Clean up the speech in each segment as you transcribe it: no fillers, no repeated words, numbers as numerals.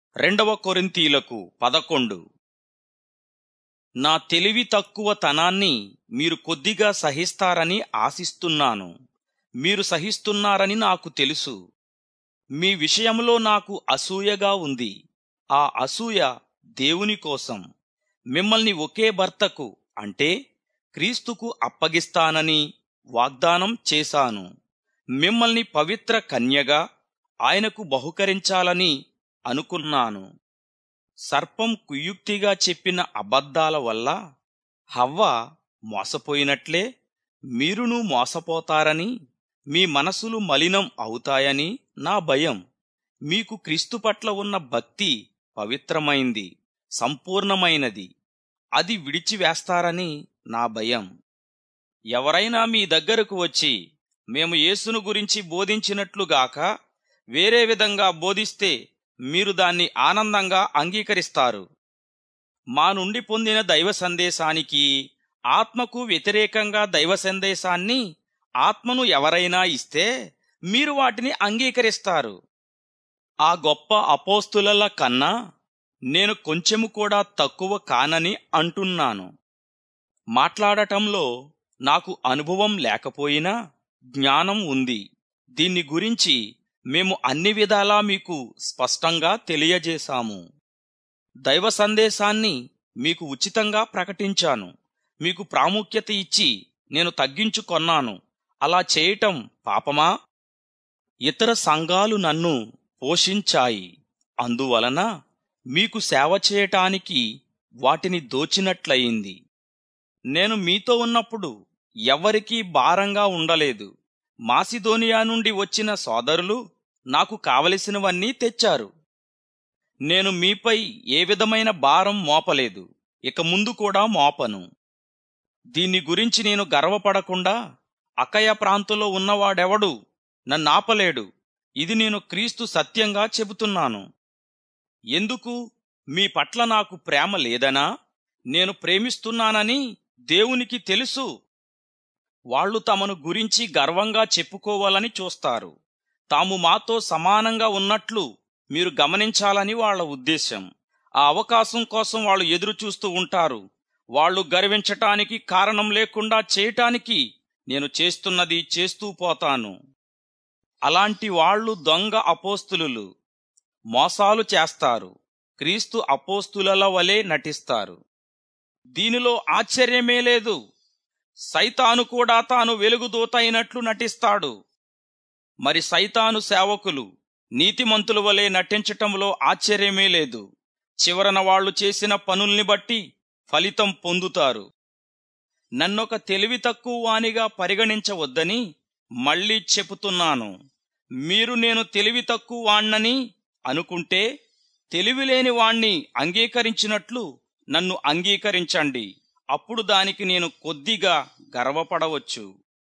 రెండవ కొరింథీయులకు 11. నా తెలివి తక్కువ తనాన్ని మీరు కొద్దిగా సహిస్తారని ఆశిస్తున్నాను. మీరు సహిస్తున్నారని నాకు తెలుసు. మీ విషయంలో నాకు అసూయగా ఉంది. ఆ అసూయ దేవుని కోసం. మిమ్మల్ని ఒకే భర్తకు అంటే క్రీస్తుకు అప్పగిస్తానని వాగ్దానం చేశాను. మిమ్మల్ని పవిత్ర కన్యగా ఆయనకు బహుకరించాలని అనుకున్నాను. సర్పం కుయుక్తిగా చెప్పిన అబద్ధాల వల్ల హవ్వ మోసపోయినట్లే మీరును మోసపోతారని, మీ మనసులు మలినం అవుతాయని నా భయం. మీకు క్రీస్తు పట్ల ఉన్న భక్తి పవిత్రమైంది, సంపూర్ణమైనది. అది విడిచివేస్తారని నా భయం. ఎవరైనా మీ దగ్గరకు వచ్చి మేము యేసును గురించి బోధించినట్లుగాక వేరే విధంగా బోధిస్తే మీరు దాన్ని ఆనందంగా అంగీకరిస్తారు. మా నుండి పొందిన దైవ సందేశానికి ఆత్మకు వ్యతిరేకంగా దైవ సందేశాన్ని ఆత్మను ఎవరైనా ఇస్తే మీరు వాటిని అంగీకరిస్తారు. ఆ గొప్ప అపోస్తుల కన్నా నేను కొంచెము కూడా తక్కువ కానని అంటున్నాను. మాట్లాడటంలో నాకు అనుభవం లేకపోయినా జ్ఞానం ఉంది. దీన్ని గురించి మేము అన్ని విధాలా మీకు స్పష్టంగా తెలియజేశాము. దైవ సందేశాన్ని మీకు ఉచితంగా ప్రకటించాను. మీకు ప్రాముఖ్యత ఇచ్చి నేను తగ్గించుకొన్నాను. అలా చేయటం పాపమా? ఇతర సంఘాలు నన్ను పోషించాయి. అందువలన మీకు సేవ చేయటానికి వాటిని దోచినట్లయింది. నేను మీతో ఉన్నప్పుడు ఎవ్వరికీ భారంగా ఉండలేదు. మాసిదోనియా నుండి వచ్చిన సోదరులు నాకు కావలసినవన్నీ తెచ్చారు. నేను మీపై ఏ విధమైన భారం మోపలేదు, ఇక ముందు కూడా మోపను. దీన్ని గురించి నేను గర్వపడకుండా అకయ ప్రాంతంలో ఉన్నవాడెవడు నన్నాపలేడు. ఇది నేను క్రీస్తు సత్యంగా చెబుతున్నాను. ఎందుకు? మీ పట్ల నాకు ప్రేమ లేదనా? నేను ప్రేమిస్తున్నానని దేవునికి తెలుసు. వాళ్ళు తమను గురించి గర్వంగా చెప్పుకోవాలని చూస్తారు. తాము మాతో సమానంగా ఉన్నట్లు మీరు గమనించాలని వాళ్ళ ఉద్దేశం. ఆ అవకాశం కోసం వాళ్ళు ఎదురు చూస్తూ ఉంటారు. వాళ్ళు గర్వించటానికి కారణం లేకుండా చేయటానికి నేను చేస్తున్నది చేస్తూ పోతాను. అలాంటి వాళ్ళు దొంగ అపోస్తులు. మోసాలు చేస్తారు. క్రీస్తు అపోస్తుల వలె నటిస్తారు. దీనిలో ఆశ్చర్యమే లేదు. సైతాను కూడా తాను వెలుగుదూత అయినట్లు నటిస్తాడు. మరి సైతాను సేవకులు నీతిమంతుల వలె నటించటంలో ఆశ్చర్యమే లేదు. చివరన వాళ్ళు చేసిన పనుల్ని బట్టి ఫలితం పొందుతారు. నన్నొక తెలివి తక్కువ వానిగా పరిగణించవద్దని మళ్ళీ చెబుతున్నాను. మీరు నేను తెలివి తక్కువ వాణ్ణని అనుకుంటే తెలివిలేని వాణ్ణి అంగీకరించినట్లు నన్ను అంగీకరించండి. అప్పుడు దానికి నేను కొద్దిగా గర్వపడవచ్చు.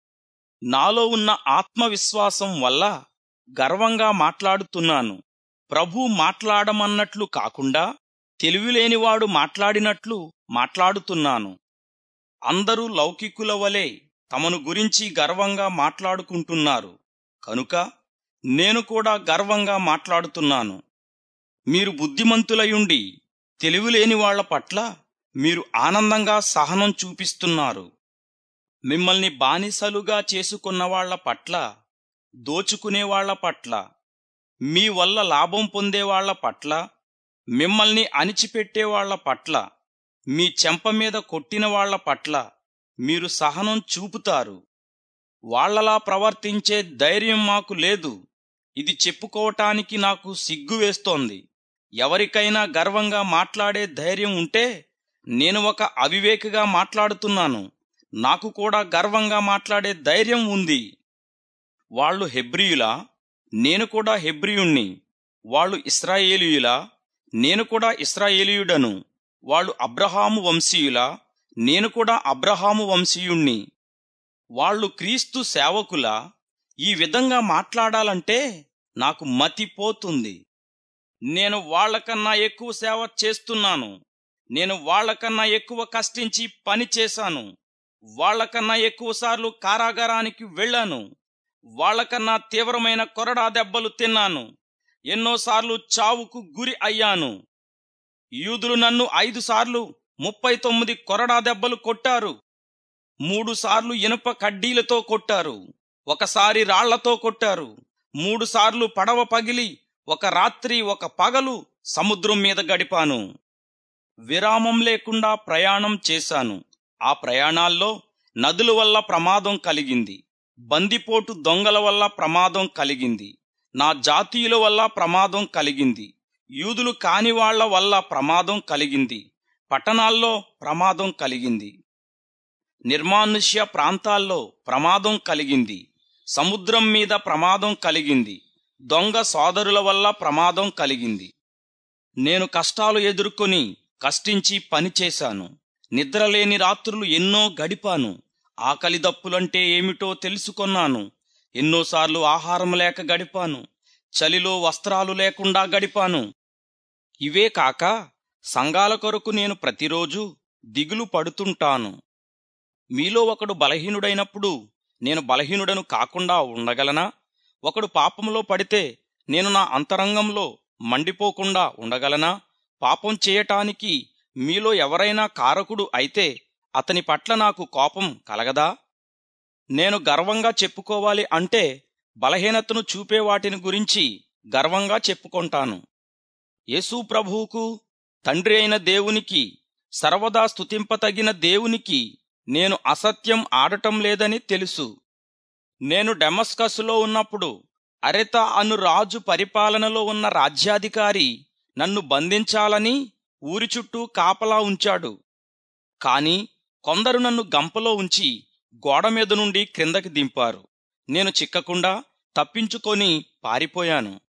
నాలో ఉన్న ఆత్మవిశ్వాసం వల్ల గర్వంగా మాట్లాడుతున్నాను. ప్రభు మాట్లాడమన్నట్లు కాకుండా తెలివిలేనివాడు మాట్లాడినట్లు మాట్లాడుతున్నాను. అందరూ లౌకికుల వలె తమను గురించి గర్వంగా మాట్లాడుకుంటున్నారు కనుక నేను కూడా గర్వంగా మాట్లాడుతున్నాను. మీరు బుద్ధిమంతులయుండి తెలివిలేని వాళ్ల పట్ల మీరు ఆనందంగా సహనం చూపిస్తున్నారు. మిమ్మల్ని బానిసలుగా చేసుకున్న వాళ్ల పట్ల, దోచుకునేవాళ్ల పట్ల, మీ వల్ల లాభం పొందేవాళ్ల పట్ల, మిమ్మల్ని అణిచిపెట్టేవాళ్ల పట్ల, మీ చెంప మీద కొట్టిన వాళ్ల పట్ల మీరు సహనం చూపుతారు. వాళ్లలా ప్రవర్తించే ధైర్యం మాకు లేదు. ఇది చెప్పుకోవటానికి నాకు సిగ్గు వేస్తోంది. ఎవరికైనా గర్వంగా మాట్లాడే ధైర్యం ఉంటే నేను ఒక అవివేకిగా మాట్లాడుతున్నాను. నాకు కూడా గర్వంగా మాట్లాడే ధైర్యం ఉంది. వాళ్ళు హెబ్రీయులా? నేను కూడా హెబ్రీయుణ్ణి. వాళ్ళు ఇశ్రాయేలీయులా? నేను కూడా ఇశ్రాయేలీయుడను. వాళ్ళు అబ్రహాము వంశీయులా? నేను కూడా అబ్రహాము వంశీయుణ్ణి. వాళ్ళు క్రీస్తు సేవకులా? ఈ విధంగా మాట్లాడాలంటే నాకు మతిపోతుంది. నేను వాళ్లకన్నా ఎక్కువ సేవ చేస్తున్నాను. నేను వాళ్లకన్నా ఎక్కువ కష్టించి పని చేశాను. వాళ్లకన్నా ఎక్కువసార్లు కారాగారానికి వెళ్ళాను. వాళ్లకన్నా తీవ్రమైన కొరడా దెబ్బలు తిన్నాను. ఎన్నోసార్లు చావుకు గురి అయ్యాను. యూదులు నన్ను 5 సార్లు 39 కొరడా దెబ్బలు కొట్టారు. 3 సార్లు ఇనుప కడ్డీలతో కొట్టారు. ఒకసారి రాళ్లతో కొట్టారు. 3 సార్లు పడవ పగిలి ఒక రాత్రి ఒక పగలు సముద్రం మీద గడిపాను. విరామం లేకుండా ప్రయాణం చేశాను. ఆ ప్రయాణాల్లో నదుల వల్ల ప్రమాదం కలిగింది. బందిపోటు దొంగల వల్ల ప్రమాదం కలిగింది. నా జాతీయుల వల్ల ప్రమాదం కలిగింది. యూదులు కాని వాళ్ల వల్ల ప్రమాదం కలిగింది. పట్టణాల్లో ప్రమాదం కలిగింది. నిర్మానుష్య ప్రాంతాల్లో ప్రమాదం కలిగింది. సముద్రం మీద ప్రమాదం కలిగింది. దొంగ సోదరుల వల్ల ప్రమాదం కలిగింది. నేను కష్టాలు ఎదుర్కొని కష్టించి పనిచేశాను. నిద్రలేని రాత్రులు ఎన్నో గడిపాను. ఆకలి దప్పులంటే ఏమిటో తెలుసుకొన్నాను. ఎన్నోసార్లు ఆహారం లేక గడిపాను. చలిలో వస్త్రాలు లేకుండా గడిపాను. ఇవే కాక సంఘాల కొరకు నేను ప్రతిరోజు దిగులు పడుతుంటాను. మీలో ఒకడు బలహీనుడైనప్పుడు నేను బలహీనుడను కాకుండా ఉండగలనా? ఒకడు పాపంలో పడితే నేను నా అంతరంగంలో మండిపోకుండా ఉండగలనా? పాపం చేయటానికి మీలో ఎవరైనా కారకుడు అయితే అతని పట్ల నాకు కోపం కలగదా? నేను గర్వంగా చెప్పుకోవాలి అంటే బలహీనతను చూపే వాటిని గురించి గర్వంగా చెప్పుకొంటాను. యేసు ప్రభువుకు, తండ్రి అయిన దేవునికి, సర్వదా స్తుతింపతగిన దేవునికి నేను అసత్యం ఆడటం లేదని తెలుసు. నేను డెమస్కస్సులో ఉన్నప్పుడు అరెత అను రాజు పరిపాలనలో ఉన్న రాజ్యాధికారి నన్ను బంధించాలని ఊరి చుట్టూ కాపలా ఉంచాడు. కాని కొందరు నన్ను గంపలో ఉంచి గోడ మీద నుండి క్రిందకి దింపారు. నేను చిక్కకుండా తప్పించుకొని పారిపోయాను.